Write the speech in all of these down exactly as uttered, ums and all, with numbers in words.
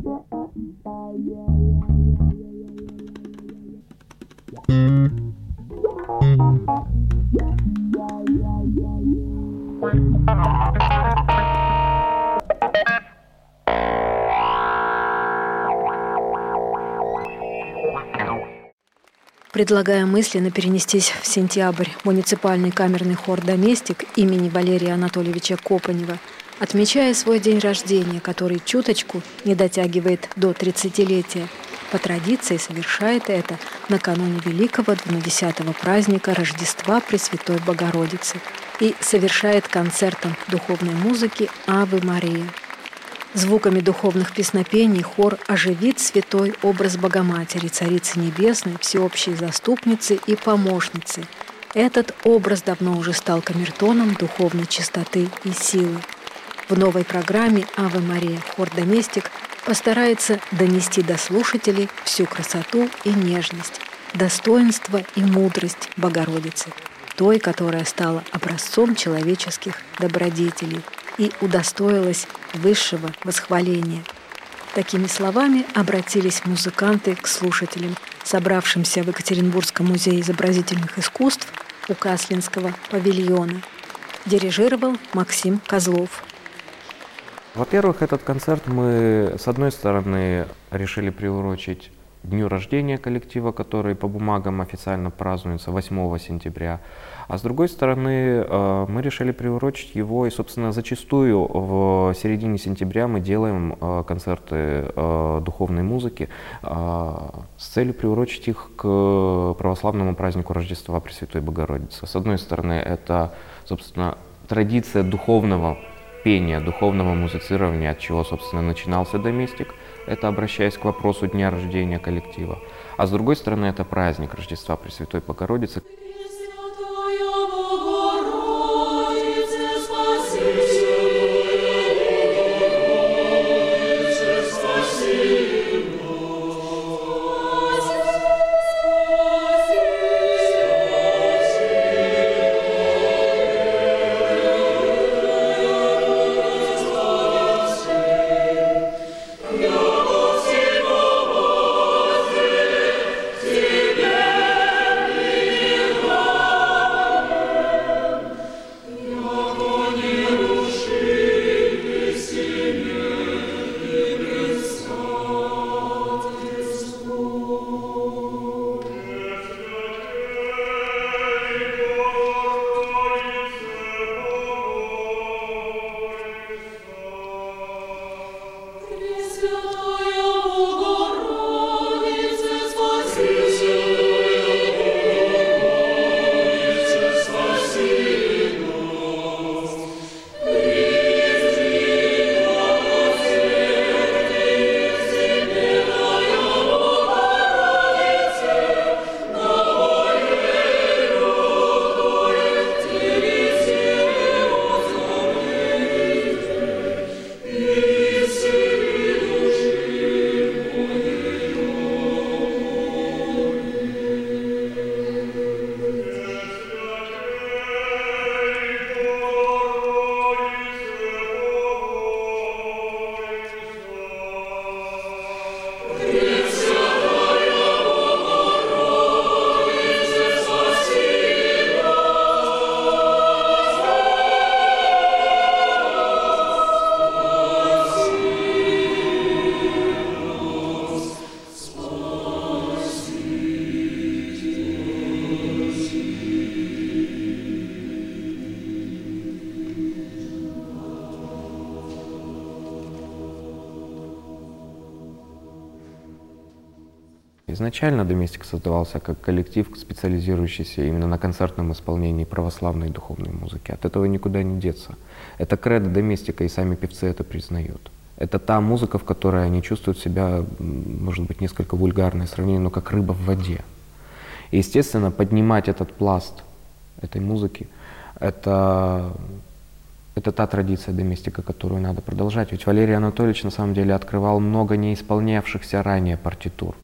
Предлагаю мысленно перенестись в сентябрь. Муниципальный камерный хор «Доместик» имени Валерия Анатольевича Копанева, отмечая свой день рождения, который чуточку не дотягивает до тридцатилетия, по традиции совершает это накануне великого двунадесятого праздника Рождества Пресвятой Богородицы и совершает концертом духовной музыки «Аве Мария». Звуками духовных песнопений хор оживит святой образ Богоматери, Царицы Небесной, всеобщей заступницы и помощницы. Этот образ давно уже стал камертоном духовной чистоты и силы. В новой программе «Аве Мария» хор «Доместик» постарается донести до слушателей всю красоту и нежность, достоинство и мудрость Богородицы, той, которая стала образцом человеческих добродетелей и удостоилась высшего восхваления. Такими словами обратились музыканты к слушателям, собравшимся в Екатеринбургском музее изобразительных искусств у Каслинского павильона. Дирижировал Максим Козлов. Во-первых, этот концерт мы, с одной стороны, решили приурочить дню рождения коллектива, который по бумагам официально празднуется восьмого сентября. А с другой стороны, мы решили приурочить его, и, собственно, зачастую в середине сентября мы делаем концерты духовной музыки с целью приурочить их к православному празднику Рождества Пресвятой Богородицы. С одной стороны, это, собственно, традиция духовного пения, духовного музицирования, от чего, собственно, начинался «Доместик», это обращаясь к вопросу дня рождения коллектива. А с другой стороны, это праздник Рождества Пресвятой Богородицы. Изначально «Доместик» создавался как коллектив, специализирующийся именно на концертном исполнении православной духовной музыки. От этого никуда не деться. Это кредо «Доместика», и сами певцы это признают. Это та музыка, в которой они чувствуют себя, может быть, несколько вульгарное сравнение, но как рыба в воде. И, естественно, поднимать этот пласт этой музыки, это, это та традиция «Доместика», которую надо продолжать. Ведь Валерий Анатольевич на самом деле открывал много не исполнявшихся ранее партитур.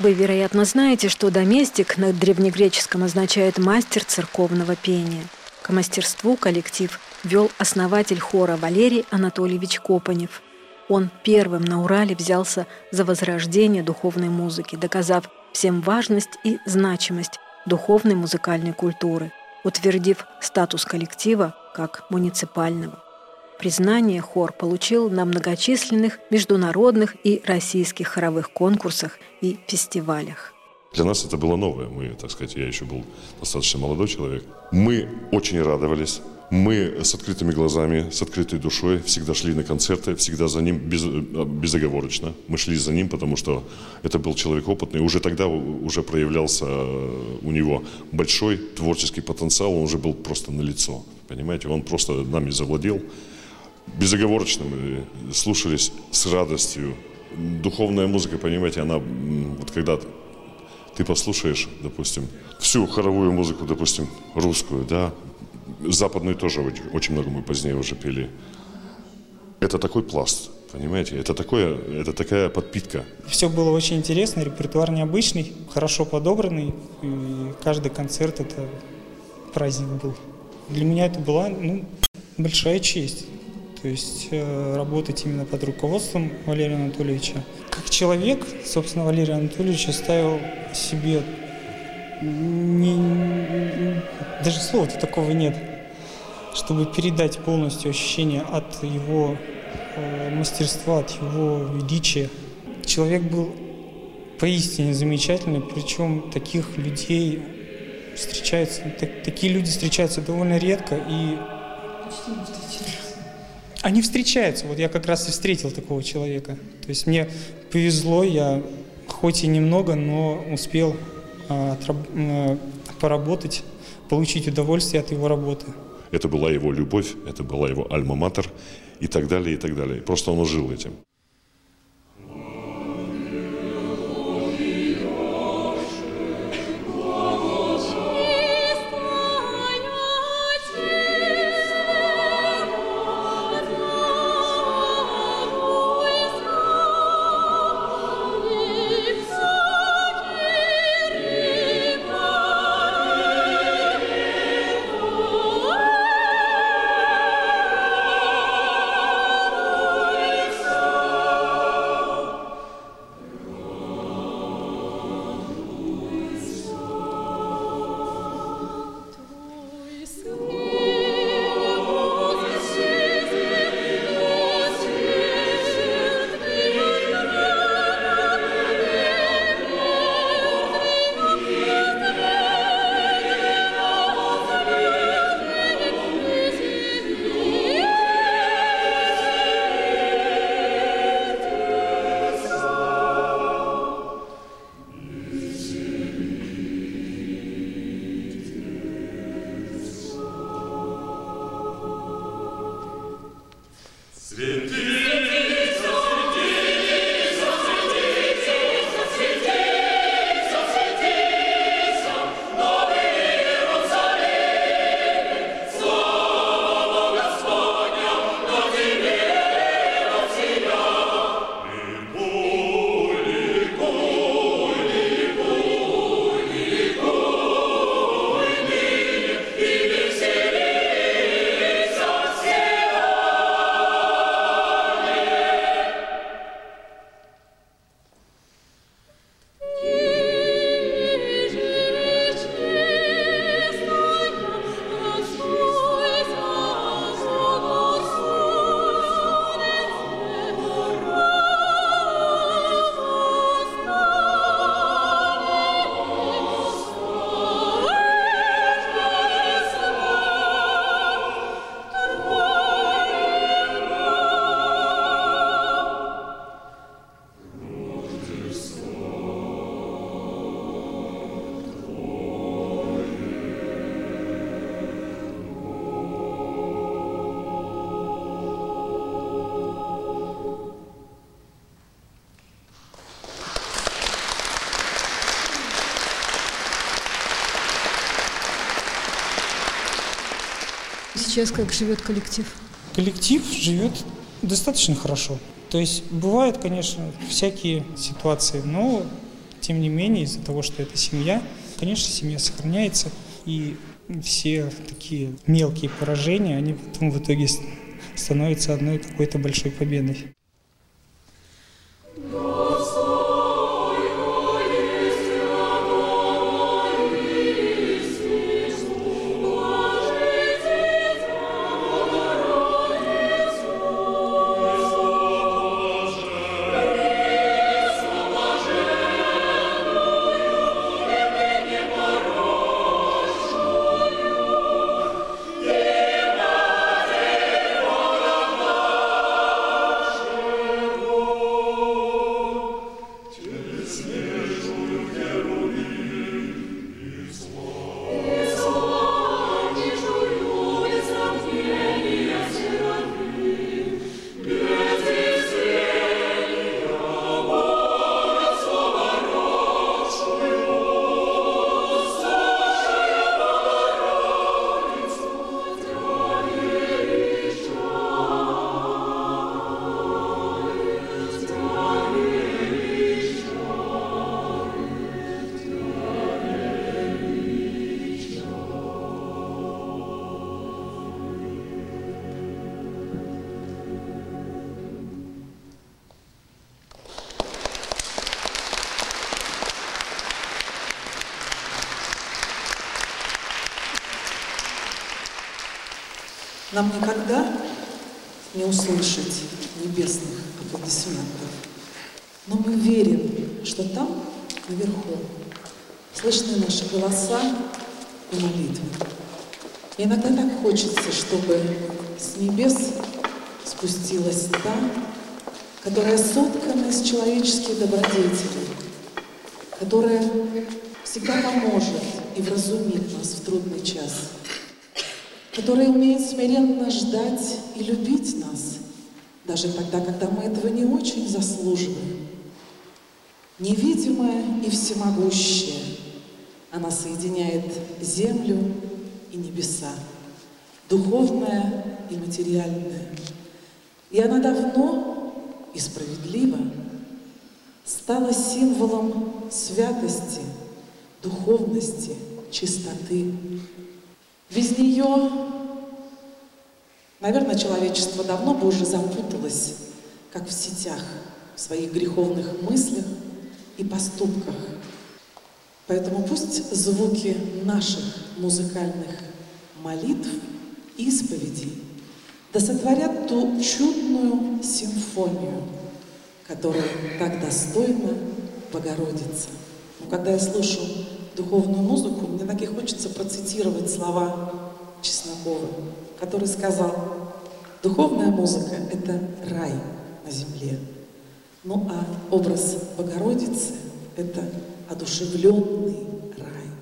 Вы, вероятно, знаете, что доместик на древнегреческом означает «мастер церковного пения». К мастерству коллектив вел основатель хора Валерий Анатольевич Копанев. Он первым на Урале взялся за возрождение духовной музыки, доказав всем важность и значимость духовной музыкальной культуры, утвердив статус коллектива как муниципального. Признание хор получил на многочисленных международных и российских хоровых конкурсах и фестивалях. Для нас это было новое. Мы, так сказать, я еще был достаточно молодой человек. Мы очень радовались. Мы с открытыми глазами, с открытой душой всегда шли на концерты, всегда за ним без, безоговорочно. Мы шли за ним, потому что это был человек опытный. Уже тогда уже проявлялся у него большой творческий потенциал. Он уже был просто налицо. Понимаете, он просто нами завладел. Безоговорочно мы слушались с радостью. Духовная музыка, понимаете, она, вот когда ты послушаешь, допустим, всю хоровую музыку, допустим, русскую, да, западную тоже очень много мы позднее уже пели. Это такой пласт, понимаете, это, такое, это такая подпитка. Все было очень интересно, репертуар необычный, хорошо подобранный, и каждый концерт это праздник был. Для меня это была, ну, большая честь. То есть э, работать именно под руководством Валерия Анатольевича. Как человек, собственно, Валерий Анатольевич оставил себе, не, не, даже слова-то такого нет, чтобы передать полностью ощущение от его э, мастерства, от его величия. Человек был поистине замечательный, причем таких людей встречаются, так, такие люди встречаются довольно редко и они встречаются. Вот я как раз и встретил такого человека. То есть мне повезло, я хоть и немного, но успел а, отраб, а, поработать, получить удовольствие от его работы. Это была его любовь, это была его альма-матер и так далее, и так далее. Просто он жил этим. Сейчас как живет коллектив? Коллектив живет достаточно хорошо. То есть бывают, конечно, всякие ситуации, но Тем не менее, из-за того, что это семья, конечно, семья сохраняется, и все такие мелкие поражения, они потом в итоге становятся одной какой-то большой победой. Нам никогда не услышать небесных аплодисментов, но мы верим, что там, наверху, слышны наши голоса и молитвы. И иногда так хочется, чтобы с небес спустилась та, которая соткана из человеческих добродетелей, которая всегда поможет и вразумит нас в трудный час, которая умеет смиренно ждать и любить нас, даже тогда, когда мы этого не очень заслуживаем. Невидимая и всемогущая, она соединяет землю и небеса, духовное и материальное. И она давно и справедливо стала символом святости, духовности, чистоты. Без нее, наверное, человечество давно бы уже запуталось, как в сетях, в своих греховных мыслях и поступках. Поэтому пусть звуки наших музыкальных молитв, исповедей да сотворят ту чудную симфонию, которая так достойна Богородицы. Но когда я слышу духовную музыку, мне так и хочется процитировать слова Чеснокова, который сказал: «Духовная музыка — это рай на земле, ну а образ Богородицы — это одушевленный рай».